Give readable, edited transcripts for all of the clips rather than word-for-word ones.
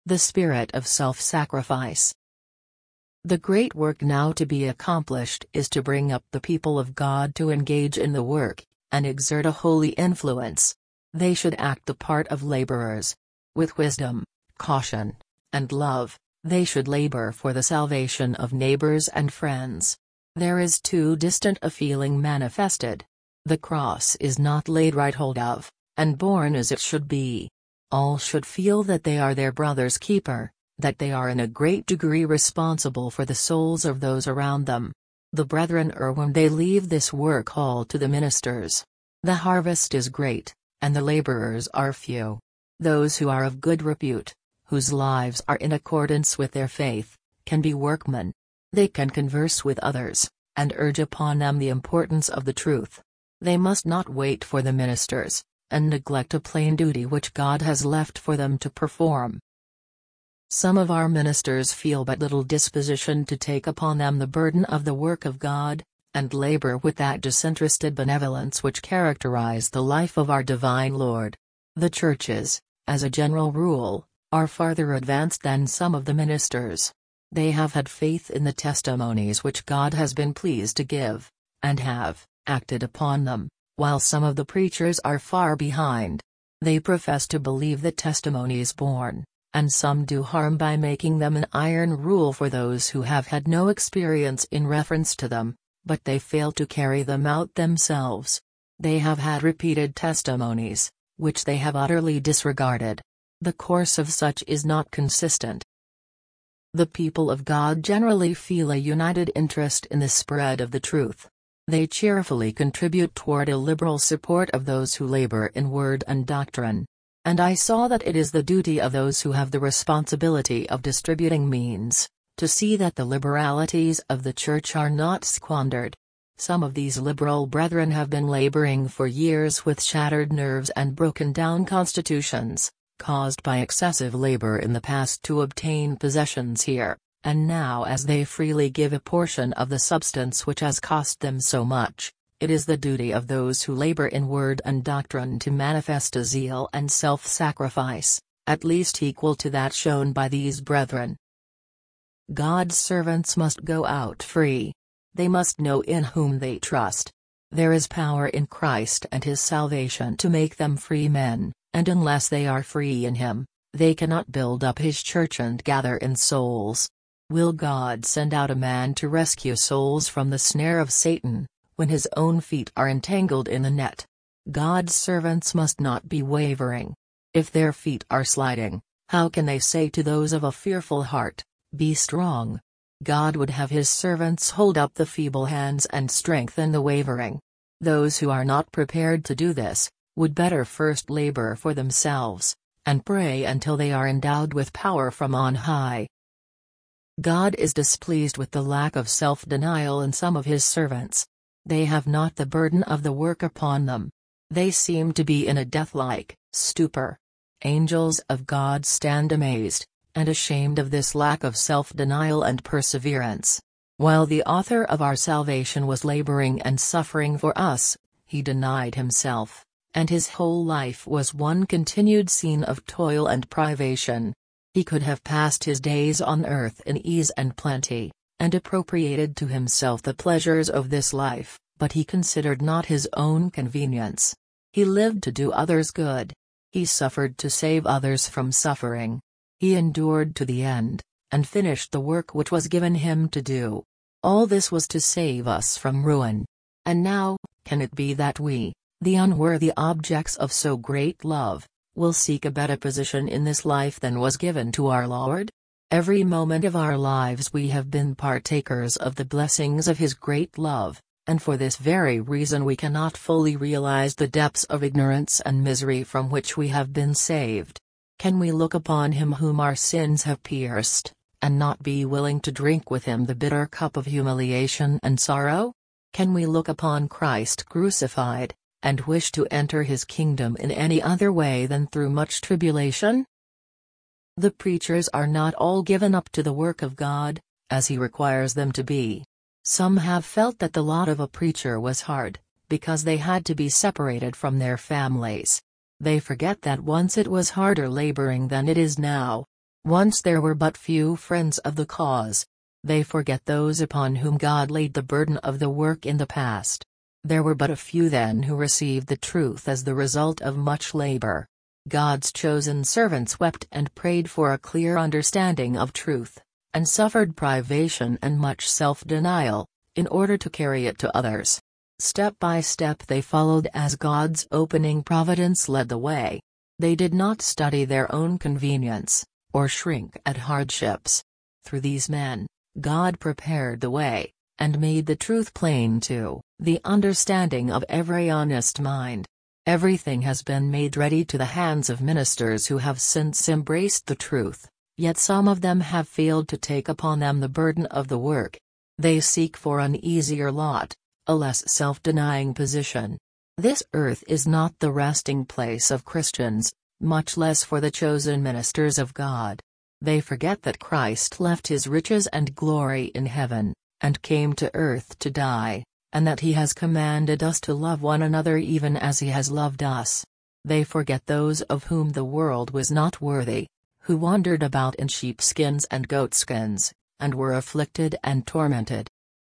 the spirit of self-sacrifice. The great work now to be accomplished is to bring up the people of God to engage in the work, and exert a holy influence. They should act the part of laborers. With wisdom, caution, and love, they should labor for the salvation of neighbors and friends. There is too distant a feeling manifested. The cross is not laid right hold of, and borne as it should be. All should feel that they are their brother's keeper, that they are in a great degree responsible for the souls of those around them. The brethren when they leave this work all to the ministers. The harvest is great, and the laborers are few. Those who are of good repute, whose lives are in accordance with their faith, can be workmen. They can converse with others, and urge upon them the importance of the truth. They must not wait for the ministers, and neglect a plain duty which God has left for them to perform. Some of our ministers feel but little disposition to take upon them the burden of the work of God, and labor with that disinterested benevolence which characterized the life of our divine Lord. The churches, as a general rule, are farther advanced than some of the ministers. They have had faith in the testimonies which God has been pleased to give, and have acted upon them, while some of the preachers are far behind. They profess to believe the testimonies borne, and some do harm by making them an iron rule for those who have had no experience in reference to them, but they fail to carry them out themselves. They have had repeated testimonies, which they have utterly disregarded. The course of such is not consistent. The people of God generally feel a united interest in the spread of the truth. They cheerfully contribute toward a liberal support of those who labor in word and doctrine. And I saw that it is the duty of those who have the responsibility of distributing means, to see that the liberalities of the Church are not squandered. Some of these liberal brethren have been laboring for years with shattered nerves and broken-down constitutions, caused by excessive labor in the past to obtain possessions here, and now as they freely give a portion of the substance which has cost them so much, it is the duty of those who labor in word and doctrine to manifest a zeal and self-sacrifice, at least equal to that shown by these brethren. God's servants must go out free. They must know in whom they trust. There is power in Christ and His salvation to make them free men, and unless they are free in Him, they cannot build up His church and gather in souls. Will God send out a man to rescue souls from the snare of Satan, when his own feet are entangled in the net? God's servants must not be wavering. If their feet are sliding, how can they say to those of a fearful heart, "Be strong"? God would have His servants hold up the feeble hands and strengthen the wavering. Those who are not prepared to do this, would better first labor for themselves, and pray until they are endowed with power from on high. God is displeased with the lack of self-denial in some of His servants. They have not the burden of the work upon them. They seem to be in a death-like stupor. Angels of God stand amazed, and ashamed of this lack of self-denial and perseverance. While the author of our salvation was laboring and suffering for us, He denied Himself, and His whole life was one continued scene of toil and privation. He could have passed His days on earth in ease and plenty, and appropriated to Himself the pleasures of this life, but He considered not His own convenience. He lived to do others good. He suffered to save others from suffering. He endured to the end, and finished the work which was given Him to do. All this was to save us from ruin. And now, can it be that we, the unworthy objects of so great love, will seek a better position in this life than was given to our Lord? Every moment of our lives we have been partakers of the blessings of His great love, and for this very reason we cannot fully realize the depths of ignorance and misery from which we have been saved. Can we look upon Him whom our sins have pierced, and not be willing to drink with Him the bitter cup of humiliation and sorrow? Can we look upon Christ crucified, and wish to enter His kingdom in any other way than through much tribulation? The preachers are not all given up to the work of God, as He requires them to be. Some have felt that the lot of a preacher was hard, because they had to be separated from their families. They forget that once it was harder laboring than it is now. Once there were but few friends of the cause. They forget those upon whom God laid the burden of the work in the past. There were but a few then who received the truth as the result of much labor. God's chosen servants wept and prayed for a clear understanding of truth, and suffered privation and much self-denial, in order to carry it to others. Step by step they followed as God's opening providence led the way. They did not study their own convenience, or shrink at hardships. Through these men, God prepared the way, and made the truth plain to the understanding of every honest mind. Everything has been made ready to the hands of ministers who have since embraced the truth, yet some of them have failed to take upon them the burden of the work. They seek for an easier lot, a less self-denying position. This earth is not the resting place of Christians, much less for the chosen ministers of God. They forget that Christ left his riches and glory in heaven, and came to earth to die, and that he has commanded us to love one another even as he has loved us. They forget those of whom the world was not worthy, who wandered about in sheepskins and goatskins, and were afflicted and tormented.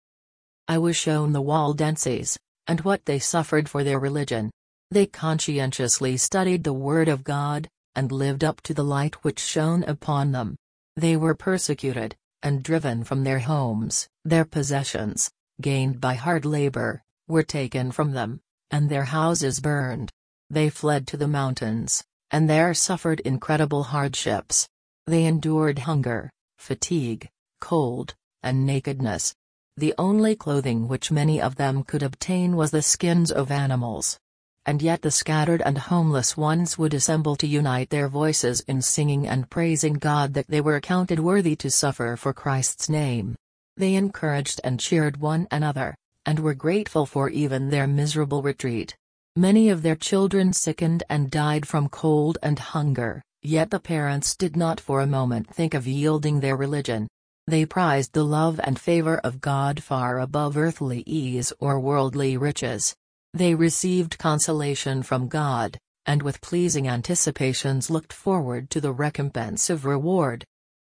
I was shown the Waldenses, and what they suffered for their religion. They conscientiously studied the Word of God, and lived up to the light which shone upon them. They were persecuted, and driven from their homes. Their possessions, gained by hard labor, were taken from them, and their houses burned. They fled to the mountains, and there suffered incredible hardships. They endured hunger, fatigue, cold, and nakedness. The only clothing which many of them could obtain was the skins of animals. And yet the scattered and homeless ones would assemble to unite their voices in singing and praising God that they were accounted worthy to suffer for Christ's name. They encouraged and cheered one another, and were grateful for even their miserable retreat. Many of their children sickened and died from cold and hunger, yet the parents did not for a moment think of yielding their religion. They prized the love and favor of God far above earthly ease or worldly riches. They received consolation from God, and with pleasing anticipations looked forward to the recompense of reward.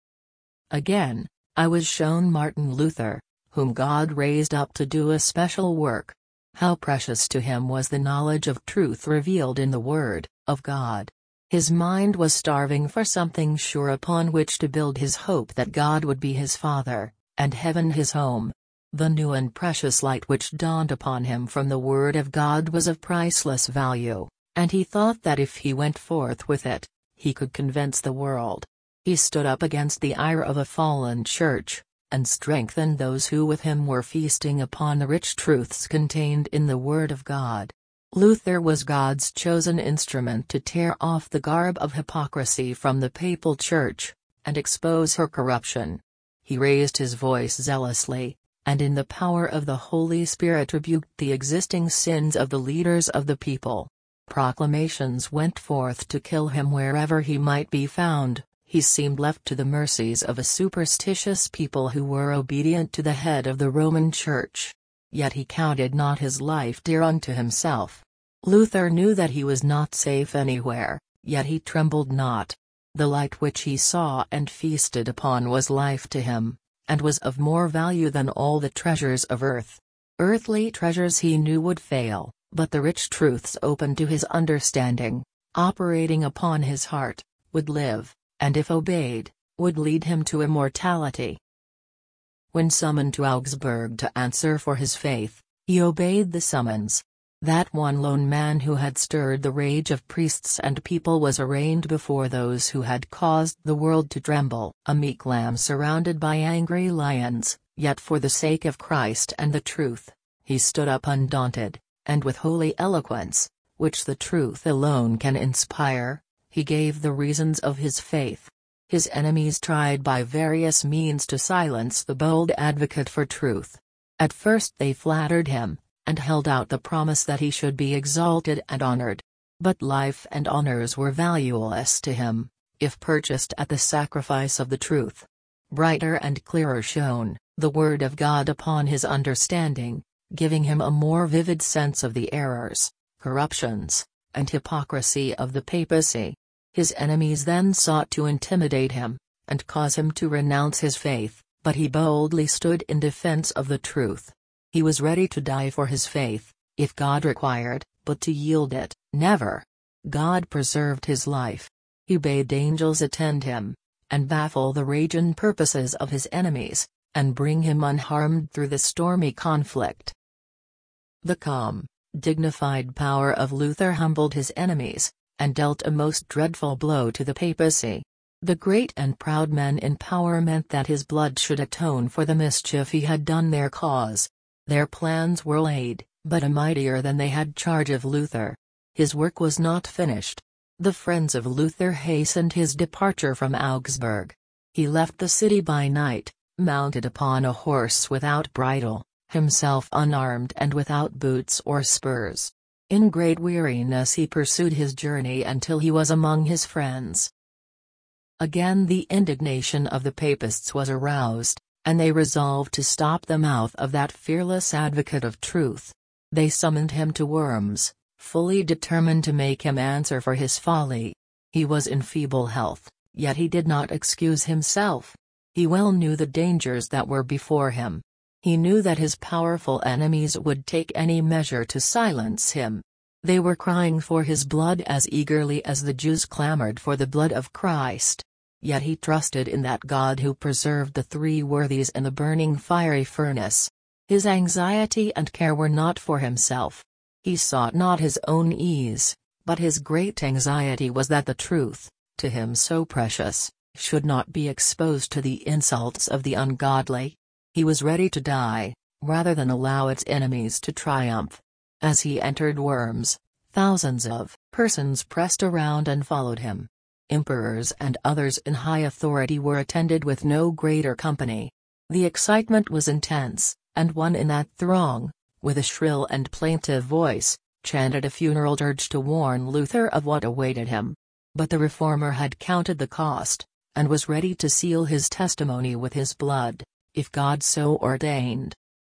Again, I was shown Martin Luther, whom God raised up to do a special work. How precious to him was the knowledge of truth revealed in the Word of God. His mind was starving for something sure upon which to build his hope that God would be his Father, and heaven his home. The new and precious light which dawned upon him from the Word of God was of priceless value, and he thought that if he went forth with it, he could convince the world. He stood up against the ire of a fallen church, and strengthened those who with him were feasting upon the rich truths contained in the Word of God. Luther was God's chosen instrument to tear off the garb of hypocrisy from the papal church, and expose her corruption. He raised his voice zealously, and in the power of the Holy Spirit rebuked the existing sins of the leaders of the people. Proclamations went forth to kill him wherever he might be found. He seemed left to the mercies of a superstitious people who were obedient to the head of the Roman Church. Yet he counted not his life dear unto himself. Luther knew that he was not safe anywhere, yet he trembled not. The light which he saw and feasted upon was life to him, and was of more value than all the treasures of earth. Earthly treasures he knew would fail, but the rich truths open to his understanding, operating upon his heart, would live, and if obeyed, would lead him to immortality. When summoned to Augsburg to answer for his faith, he obeyed the summons. That one lone man who had stirred the rage of priests and people was arraigned before those who had caused the world to tremble. A meek lamb surrounded by angry lions, yet for the sake of Christ and the truth, he stood up undaunted, and with holy eloquence, which the truth alone can inspire, he gave the reasons of his faith. His enemies tried by various means to silence the bold advocate for truth. At first they flattered him, and held out the promise that he should be exalted and honored. But life and honors were valueless to him, if purchased at the sacrifice of the truth. Brighter and clearer shone the Word of God upon his understanding, giving him a more vivid sense of the errors, corruptions, and hypocrisy of the papacy. His enemies then sought to intimidate him, and cause him to renounce his faith, but he boldly stood in defense of the truth. He was ready to die for his faith, if God required, but to yield it, never. God preserved his life. He bade angels attend him, and baffle the raging purposes of his enemies, and bring him unharmed through the stormy conflict. The calm, dignified power of Luther humbled his enemies, and dealt a most dreadful blow to the papacy. The great and proud men in power meant that his blood should atone for the mischief he had done their cause. Their plans were laid, but a mightier than they had charge of Luther. His work was not finished. The friends of Luther hastened his departure from Augsburg. He left the city by night, mounted upon a horse without bridle, himself unarmed and without boots or spurs. In great weariness he pursued his journey until he was among his friends. Again the indignation of the Papists was aroused, and they resolved to stop the mouth of that fearless advocate of truth. They summoned him to Worms, fully determined to make him answer for his folly. He was in feeble health, yet he did not excuse himself. He well knew the dangers that were before him. He knew that his powerful enemies would take any measure to silence him. They were crying for his blood as eagerly as the Jews clamored for the blood of Christ. Yet he trusted in that God who preserved the three worthies in the burning fiery furnace. His anxiety and care were not for himself. He sought not his own ease, but his great anxiety was that the truth, to him so precious, should not be exposed to the insults of the ungodly. He was ready to die, rather than allow its enemies to triumph. As he entered Worms, thousands of persons pressed around and followed him. Emperors and others in high authority were attended with no greater company. The excitement was intense, and one in that throng, with a shrill and plaintive voice, chanted a funeral dirge to warn Luther of what awaited him. But the reformer had counted the cost, and was ready to seal his testimony with his blood, if God so ordained.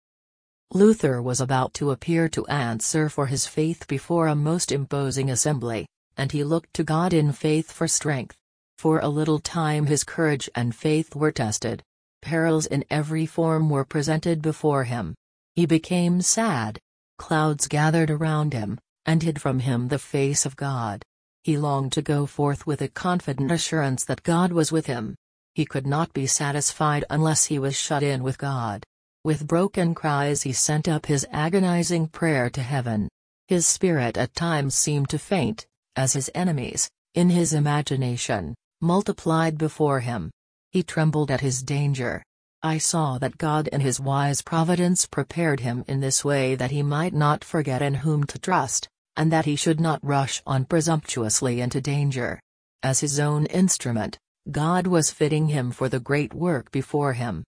Luther was about to appear to answer for his faith before a most imposing assembly, and he looked to God in faith for strength. For a little time his courage and faith were tested. Perils in every form were presented before him. He became sad. Clouds gathered around him, and hid from him the face of God. He longed to go forth with a confident assurance that God was with him. He could not be satisfied unless he was shut in with God. With broken cries he sent up his agonizing prayer to heaven. His spirit at times seemed to faint, as his enemies, in his imagination, multiplied before him. He trembled at his danger. I saw that God in his wise providence prepared him in this way that he might not forget in whom to trust, and that he should not rush on presumptuously into danger. As his own instrument, God was fitting him for the great work before him.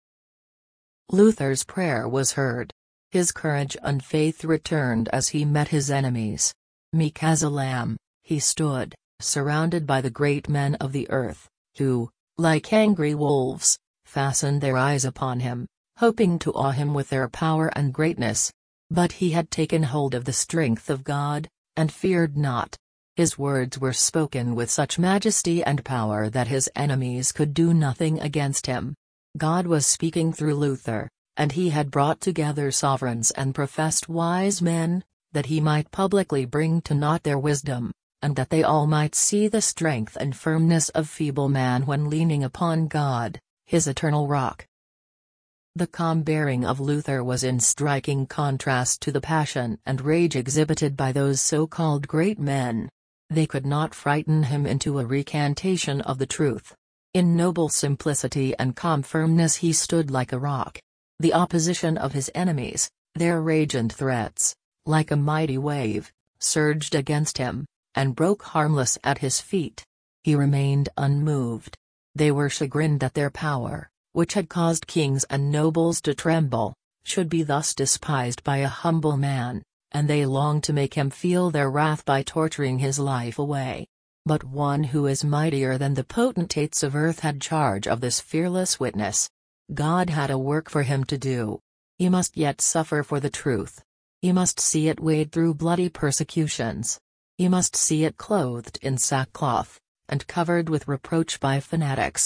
Luther's prayer was heard. His courage and faith returned as he met his enemies. Meek as a lamb, he stood, surrounded by the great men of the earth, who, like angry wolves, fastened their eyes upon him, hoping to awe him with their power and greatness. But he had taken hold of the strength of God, and feared not. His words were spoken with such majesty and power that his enemies could do nothing against him. God was speaking through Luther, and he had brought together sovereigns and professed wise men, that he might publicly bring to naught their wisdom, and that they all might see the strength and firmness of feeble man when leaning upon God, his eternal rock. The calm bearing of Luther was in striking contrast to the passion and rage exhibited by those so-called great men. They could not frighten him into a recantation of the truth. In noble simplicity and calm firmness he stood like a rock. The opposition of his enemies, their rage and threats, like a mighty wave, surged against him, and broke harmless at his feet. He remained unmoved. They were chagrined that their power, which had caused kings and nobles to tremble, should be thus despised by a humble man, and they longed to make him feel their wrath by torturing his life away. But one who is mightier than the potentates of earth had charge of this fearless witness. God had a work for him to do. He must yet suffer for the truth. He must see it wade through bloody persecutions. He must see it clothed in sackcloth, and covered with reproach by fanatics.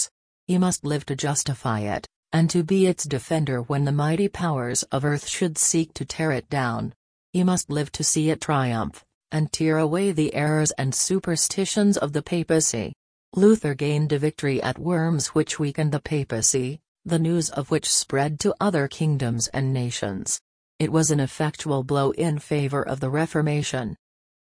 He must live to justify it, and to be its defender when the mighty powers of earth should seek to tear it down. He must live to see it triumph, and tear away the errors and superstitions of the papacy. Luther gained a victory at Worms which weakened the papacy, the news of which spread to other kingdoms and nations. It was an effectual blow in favor of the Reformation.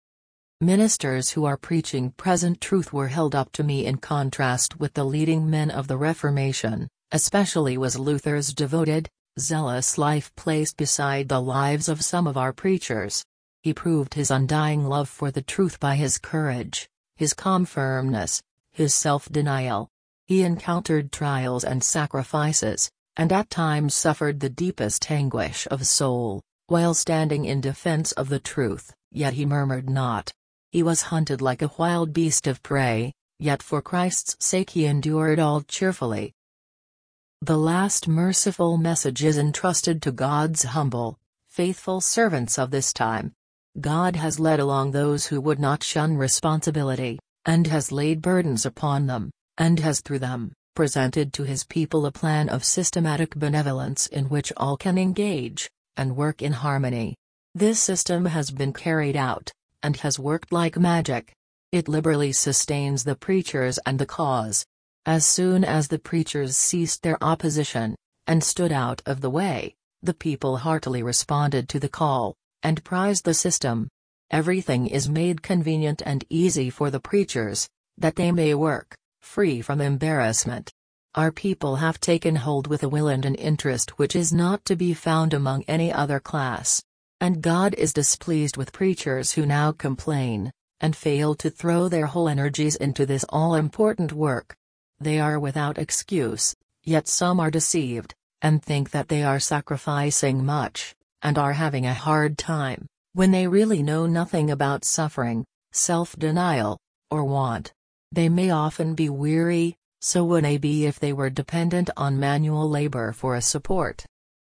Ministers who are preaching present truth were held up to me in contrast with the leading men of the Reformation, especially was Luther's devoted, zealous life placed beside the lives of some of our preachers. He proved his undying love for the truth by his courage, his calm firmness, his self-denial. He encountered trials and sacrifices, and at times suffered the deepest anguish of soul, while standing in defense of the truth, yet he murmured not. He was hunted like a wild beast of prey, yet for Christ's sake he endured all cheerfully. The last merciful message is entrusted to God's humble, faithful servants of this time. God has led along those who would not shun responsibility, and has laid burdens upon them, and has through them, presented to his people a plan of systematic benevolence in which all can engage, and work in harmony. This system has been carried out, and has worked like magic. It liberally sustains the preachers and the cause. As soon as the preachers ceased their opposition, and stood out of the way, the people heartily responded to the call, and prized the system. Everything is made convenient and easy for the preachers, that they may work, free from embarrassment. Our people have taken hold with a will and an interest which is not to be found among any other class. And God is displeased with preachers who now complain, and fail to throw their whole energies into this all-important work. They are without excuse, yet some are deceived, and think that they are sacrificing much, and are having a hard time, when they really know nothing about suffering, self-denial, or want. They may often be weary, so would they be if they were dependent on manual labor for a support.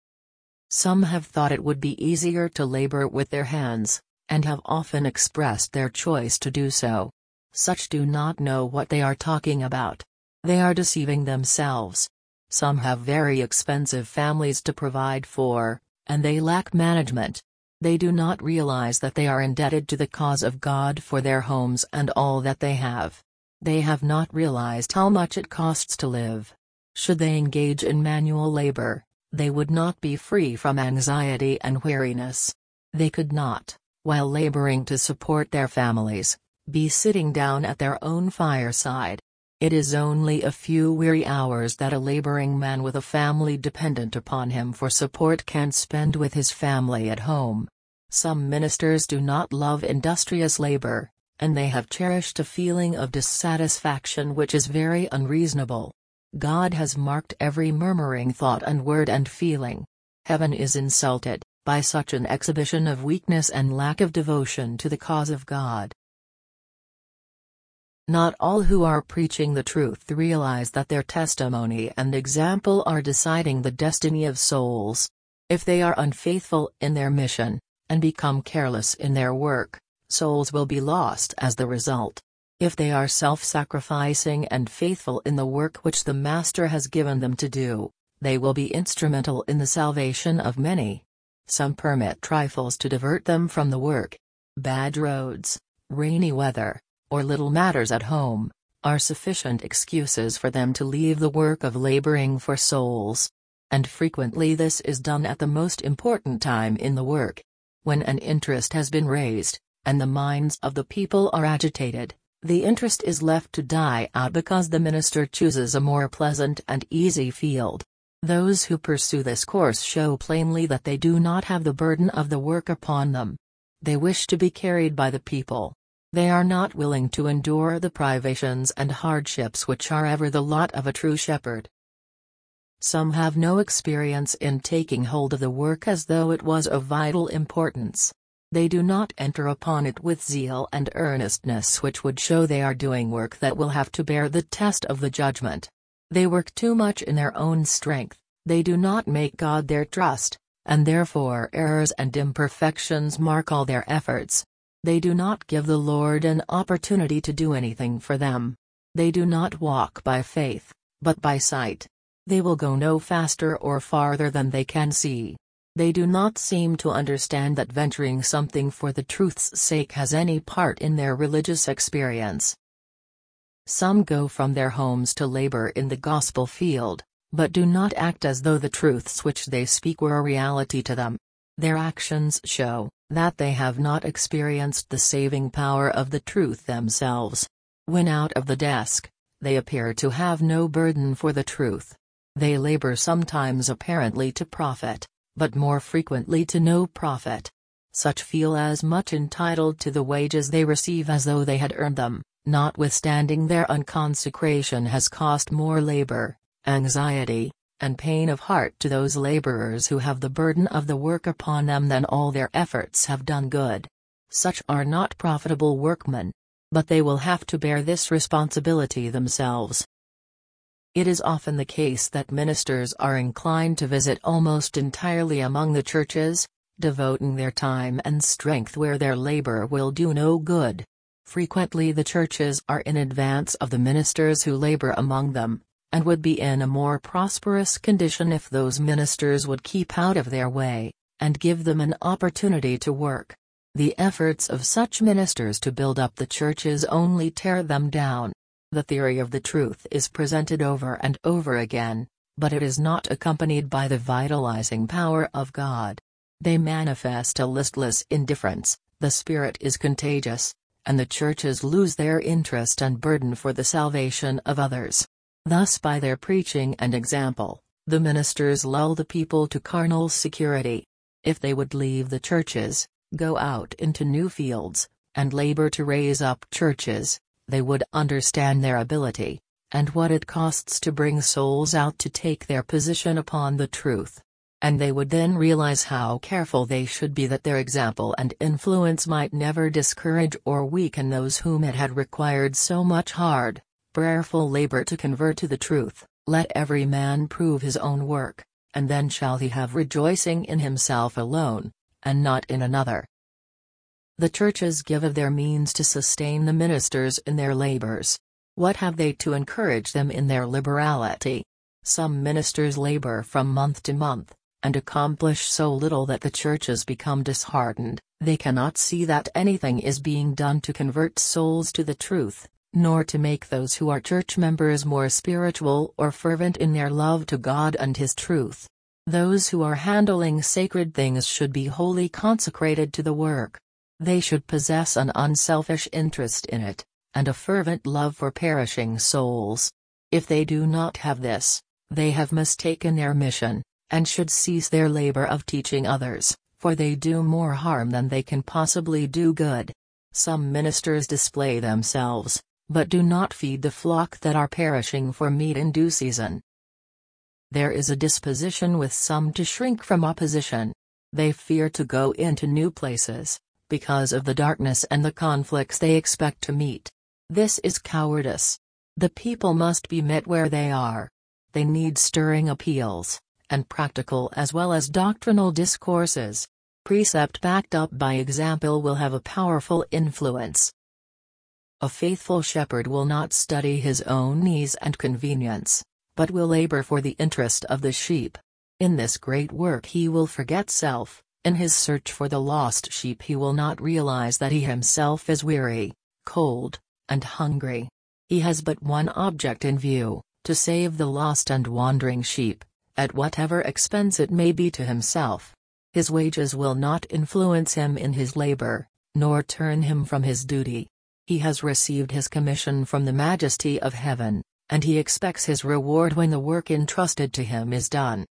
Some have thought it would be easier to labor with their hands, and have often expressed their choice to do so. Such do not know what they are talking about. They are deceiving themselves. Some have very expensive families to provide for, and they lack management. They do not realize that they are indebted to the cause of God for their homes and all that they have. They have not realized how much it costs to live. Should they engage in manual labor, they would not be free from anxiety and weariness. They could not, while laboring to support their families, be sitting down at their own fireside. It is only a few weary hours that a laboring man with a family dependent upon him for support can spend with his family at home. Some ministers do not love industrious labor, and they have cherished a feeling of dissatisfaction which is very unreasonable. God has marked every murmuring thought and word and feeling. Heaven is insulted by such an exhibition of weakness and lack of devotion to the cause of God. Not all who are preaching the truth realize that their testimony and example are deciding the destiny of souls. If they are unfaithful in their mission, and become careless in their work, souls will be lost as the result. If they are self-sacrificing and faithful in the work which the Master has given them to do, they will be instrumental in the salvation of many. Some permit trifles to divert them from the work. Bad roads, rainy weather, or little matters at home, are sufficient excuses for them to leave the work of laboring for souls. And frequently this is done at the most important time in the work. When an interest has been raised, and the minds of the people are agitated, the interest is left to die out because the minister chooses a more pleasant and easy field. Those who pursue this course show plainly that they do not have the burden of the work upon them. They wish to be carried by the people. They are not willing to endure the privations and hardships which are ever the lot of a true shepherd. Some have no experience in taking hold of the work as though it was of vital importance. They do not enter upon it with zeal and earnestness which would show they are doing work that will have to bear the test of the judgment. They work too much in their own strength, they do not make God their trust, and therefore errors and imperfections mark all their efforts. They do not give the Lord an opportunity to do anything for them. They do not walk by faith, but by sight. They will go no faster or farther than they can see. They do not seem to understand that venturing something for the truth's sake has any part in their religious experience. Some go from their homes to labor in the gospel field, but do not act as though the truths which they speak were a reality to them. Their actions show that they have not experienced the saving power of the truth themselves. When out of the desk, they appear to have no burden for the truth. They labor sometimes apparently to profit, but more frequently to no profit. Such feel as much entitled to the wages they receive as though they had earned them, notwithstanding their unconsecration has cost more labor, anxiety, and pain of heart to those laborers who have the burden of the work upon them than all their efforts have done good. Such are not profitable workmen. But they will have to bear this responsibility themselves. It is often the case that ministers are inclined to visit almost entirely among the churches, devoting their time and strength where their labor will do no good. Frequently the churches are in advance of the ministers who labor among them, and would be in a more prosperous condition if those ministers would keep out of their way, and give them an opportunity to work. The efforts of such ministers to build up the churches only tear them down. The theory of the truth is presented over and over again, but it is not accompanied by the vitalizing power of God. They manifest a listless indifference, the spirit is contagious, and the churches lose their interest and burden for the salvation of others. Thus by their preaching and example, the ministers lull the people to carnal security. If they would leave the churches, go out into new fields, and labor to raise up churches, they would understand their ability, and what it costs to bring souls out to take their position upon the truth. And they would then realize how careful they should be that their example and influence might never discourage or weaken those whom it had required so much hard, prayerful labor to convert to the truth. Let every man prove his own work, and then shall he have rejoicing in himself alone, and not in another. The churches give of their means to sustain the ministers in their labors. What have they to encourage them in their liberality? Some ministers labor from month to month, and accomplish so little that the churches become disheartened. They cannot see that anything is being done to convert souls to the truth, nor to make those who are church members more spiritual or fervent in their love to God and His truth. Those who are handling sacred things should be wholly consecrated to the work. They should possess an unselfish interest in it, and a fervent love for perishing souls. If they do not have this, they have mistaken their mission, and should cease their labor of teaching others, for they do more harm than they can possibly do good. Some ministers display themselves, but do not feed the flock that are perishing for meat in due season. There is a disposition with some to shrink from opposition. They fear to go into new places, because of the darkness and the conflicts they expect to meet. This is cowardice. The people must be met where they are. They need stirring appeals, and practical as well as doctrinal discourses. Precept backed up by example will have a powerful influence. A faithful shepherd will not study his own ease and convenience, but will labor for the interest of the sheep. In this great work he will forget self. In his search for the lost sheep he will not realize that he himself is weary, cold, and hungry. He has but one object in view, to save the lost and wandering sheep, at whatever expense it may be to himself. His wages will not influence him in his labor, nor turn him from his duty. He has received his commission from the Majesty of heaven, and he expects his reward when the work entrusted to him is done.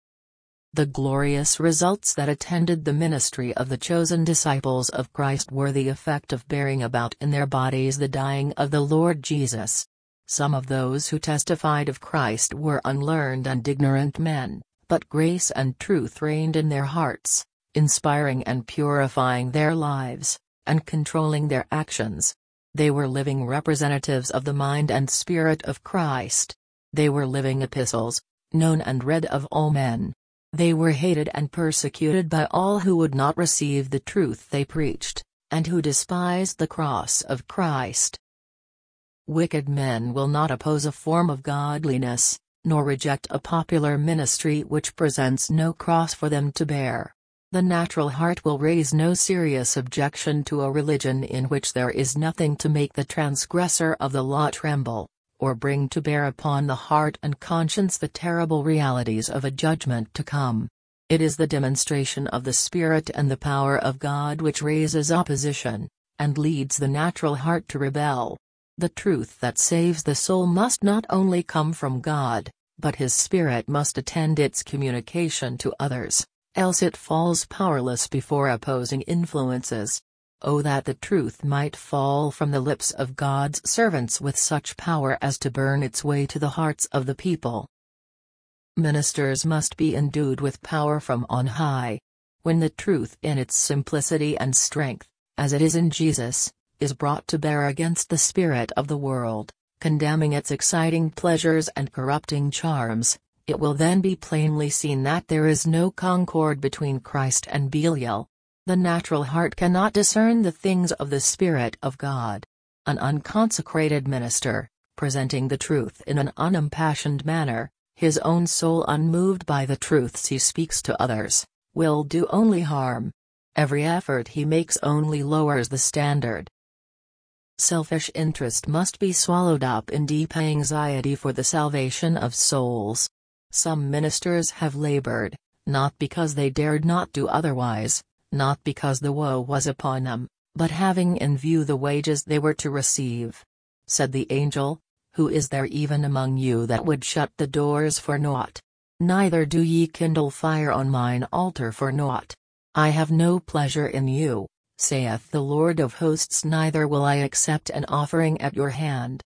The glorious results that attended the ministry of the chosen disciples of Christ were the effect of bearing about in their bodies the dying of the Lord Jesus. Some of those who testified of Christ were unlearned and ignorant men, but grace and truth reigned in their hearts, inspiring and purifying their lives, and controlling their actions. They were living representatives of the mind and spirit of Christ. They were living epistles, known and read of all men. They were hated and persecuted by all who would not receive the truth they preached, and who despised the cross of Christ. Wicked men will not oppose a form of godliness, nor reject a popular ministry which presents no cross for them to bear. The natural heart will raise no serious objection to a religion in which there is nothing to make the transgressor of the law tremble, or bring to bear upon the heart and conscience the terrible realities of a judgment to come. It is the demonstration of the Spirit and the power of God which raises opposition, and leads the natural heart to rebel. The truth that saves the soul must not only come from God, but His Spirit must attend its communication to others, else it falls powerless before opposing influences. Oh, that the truth might fall from the lips of God's servants with such power as to burn its way to the hearts of the people. Ministers must be endued with power from on high. When the truth in its simplicity and strength, as it is in Jesus, is brought to bear against the spirit of the world, condemning its exciting pleasures and corrupting charms, it will then be plainly seen that there is no concord between Christ and Belial. The natural heart cannot discern the things of the Spirit of God. An unconsecrated minister, presenting the truth in an unimpassioned manner, his own soul unmoved by the truths he speaks to others, will do only harm. Every effort he makes only lowers the standard. Selfish interest must be swallowed up in deep anxiety for the salvation of souls. Some ministers have labored, not because they dared not do otherwise, not because the woe was upon them, but having in view the wages they were to receive. Said the angel, "Who is there even among you that would shut the doors for naught? Neither do ye kindle fire on mine altar for naught. I have no pleasure in you, saith the Lord of hosts, neither will I accept an offering at your hand."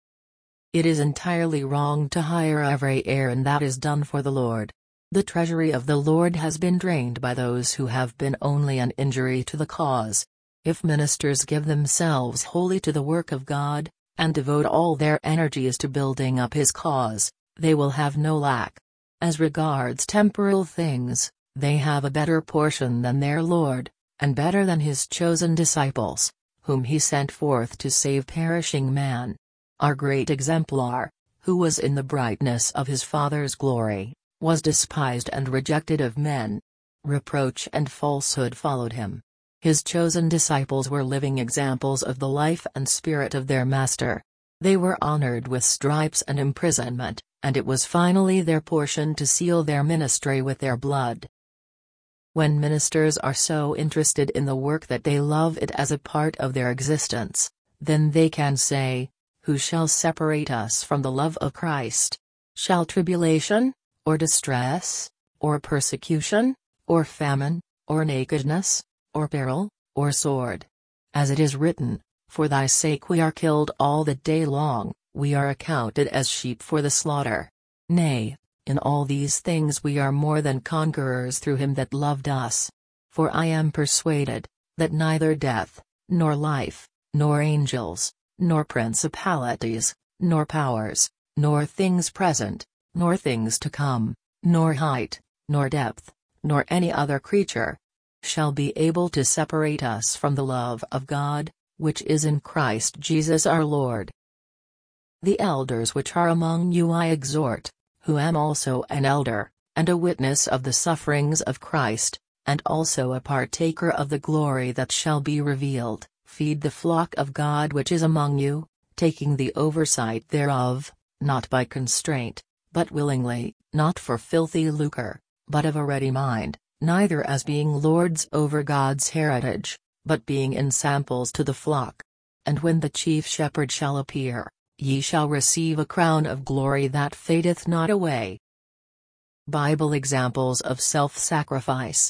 It is entirely wrong to hire every errand that is done for the Lord. The treasury of the Lord has been drained by those who have been only an injury to the cause. If ministers give themselves wholly to the work of God, and devote all their energies to building up His cause, they will have no lack. As regards temporal things, they have a better portion than their Lord, and better than His chosen disciples, whom He sent forth to save perishing man. Our great exemplar, who was in the brightness of His Father's glory, was despised and rejected of men. Reproach and falsehood followed Him. His chosen disciples were living examples of the life and spirit of their Master. They were honored with stripes and imprisonment, and it was finally their portion to seal their ministry with their blood. When ministers are so interested in the work that they love it as a part of their existence, then they can say, "Who shall separate us from the love of Christ? Shall tribulation, or distress, or persecution, or famine, or nakedness, or peril, or sword? As it is written, For thy sake we are killed all the day long, we are accounted as sheep for the slaughter. Nay, in all these things we are more than conquerors through Him that loved us. For I am persuaded, that neither death, nor life, nor angels, nor principalities, nor powers, nor things present, nor things to come, nor height, nor depth, nor any other creature, shall be able to separate us from the love of God, which is in Christ Jesus our Lord. The elders which are among you I exhort, who am also an elder, and a witness of the sufferings of Christ, and also a partaker of the glory that shall be revealed, feed the flock of God which is among you, taking the oversight thereof, not by constraint, but willingly, not for filthy lucre, but of a ready mind, neither as being lords over God's heritage, but being ensamples to the flock. And when the chief shepherd shall appear, ye shall receive a crown of glory that fadeth not away. Bible examples of self-sacrifice.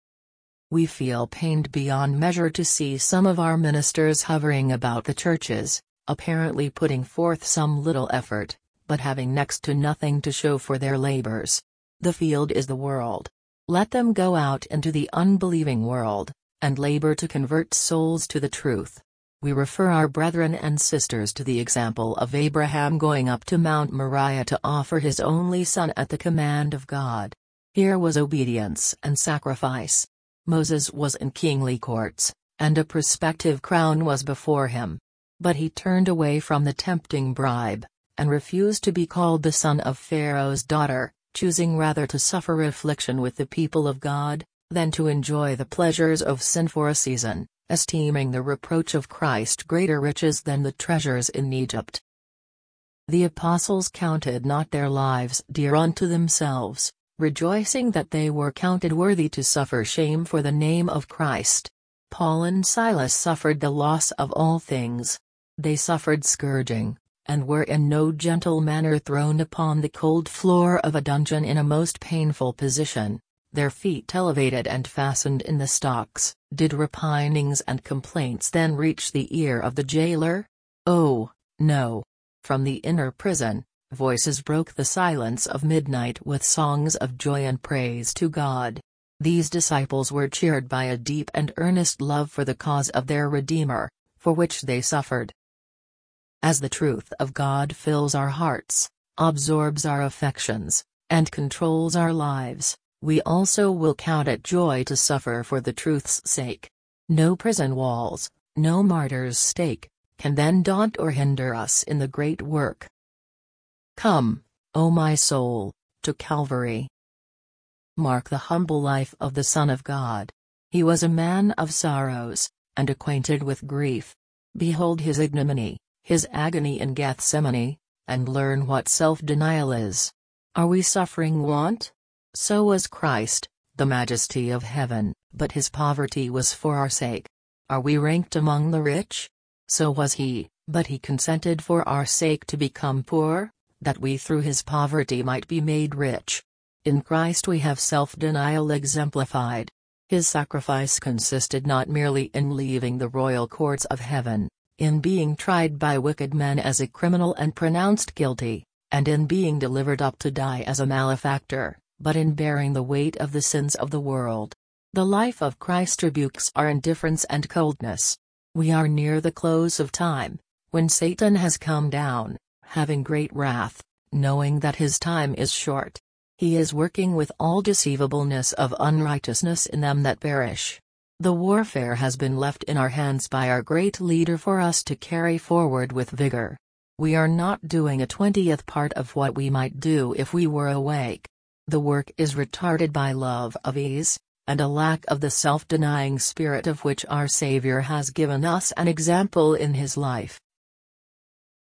We feel pained beyond measure to see some of our ministers hovering about the churches, apparently putting forth some little effort, but having next to nothing to show for their labors. The field is the world. Let them go out into the unbelieving world, and labor to convert souls to the truth. We refer our brethren and sisters to the example of Abraham going up to Mount Moriah to offer his only son at the command of God. Here was obedience and sacrifice. Moses was in kingly courts, and a prospective crown was before him. But he turned away from the tempting bribe, and refused to be called the son of Pharaoh's daughter, choosing rather to suffer affliction with the people of God, than to enjoy the pleasures of sin for a season, esteeming the reproach of Christ greater riches than the treasures in Egypt. The apostles counted not their lives dear unto themselves, rejoicing that they were counted worthy to suffer shame for the name of Christ. Paul and Silas suffered the loss of all things. They suffered scourging, and were in no gentle manner thrown upon the cold floor of a dungeon in a most painful position, their feet elevated and fastened in the stocks. Did repinings and complaints then reach the ear of the jailer? Oh, no. From the inner prison, voices broke the silence of midnight with songs of joy and praise to God. These disciples were cheered by a deep and earnest love for the cause of their Redeemer, for which they suffered. As the truth of God fills our hearts, absorbs our affections, and controls our lives, we also will count it joy to suffer for the truth's sake. No prison walls, no martyr's stake, can then daunt or hinder us in the great work. Come, O my soul, to Calvary. Mark the humble life of the Son of God. He was a man of sorrows, and acquainted with grief. Behold his ignominy, his agony in Gethsemane, and learn what self-denial is. Are we suffering want? So was Christ, the majesty of heaven, but his poverty was for our sake. Are we ranked among the rich? So was he, but he consented for our sake to become poor, that we through his poverty might be made rich. In Christ we have self-denial exemplified. His sacrifice consisted not merely in leaving the royal courts of heaven, in being tried by wicked men as a criminal and pronounced guilty, and in being delivered up to die as a malefactor, but in bearing the weight of the sins of the world. The life of Christ rebukes our indifference and coldness. We are near the close of time, when Satan has come down, having great wrath, knowing that his time is short. He is working with all deceivableness of unrighteousness in them that perish. The warfare has been left in our hands by our great leader for us to carry forward with vigor. We are not doing a 20th part of what we might do if we were awake. The work is retarded by love of ease, and a lack of the self-denying spirit of which our Savior has given us an example in his life.